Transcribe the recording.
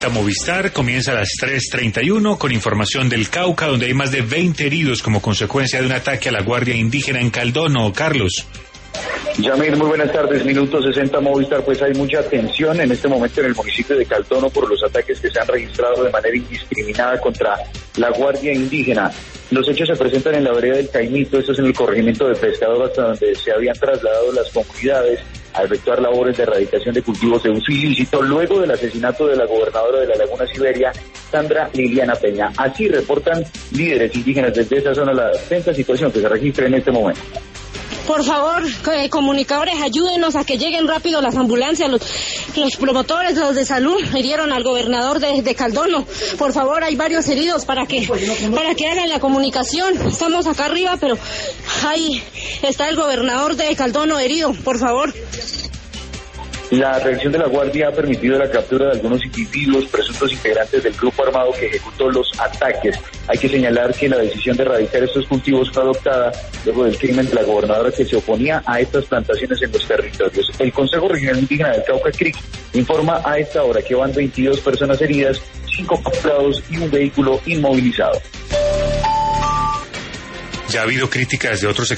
Movistar comienza a las 3:31 con información del Cauca, donde hay más de 20 heridos como consecuencia de un ataque a la Guardia Indígena en Caldono. Carlos. Yamir, muy buenas tardes. Minuto 60 Movistar. Pues hay mucha tensión en este momento en el municipio de Caldono por los ataques que se han registrado de manera indiscriminada contra la Guardia Indígena. Los hechos se presentan en la vereda del Caimito, esto es en el corregimiento de Pescador, hasta donde se habían trasladado las comunidades a efectuar labores de erradicación de cultivos de uso ilícito luego del asesinato de la gobernadora de la Laguna Siberia, Sandra Liliana Peña. Así reportan líderes indígenas desde esa zona la tensa situación que se registra en este momento. Por favor, comunicadores, ayúdenos a que lleguen rápido las ambulancias, los promotores, los de salud, hirieron al gobernador de Caldono. Por favor, hay varios heridos para que hagan la comunicación. Estamos acá arriba, pero ahí está el gobernador de Caldono herido, por favor. La reacción de la Guardia ha permitido la captura de algunos individuos presuntos integrantes del grupo armado que ejecutó los ataques. Hay que señalar que la decisión de erradicar estos cultivos fue adoptada luego del crimen de la gobernadora que se oponía a estas plantaciones en los territorios. El Consejo Regional Indígena del Cauca, CRIC, informa a esta hora que van 22 personas heridas, 5 capturados y un vehículo inmovilizado. Ya ha habido críticas de otros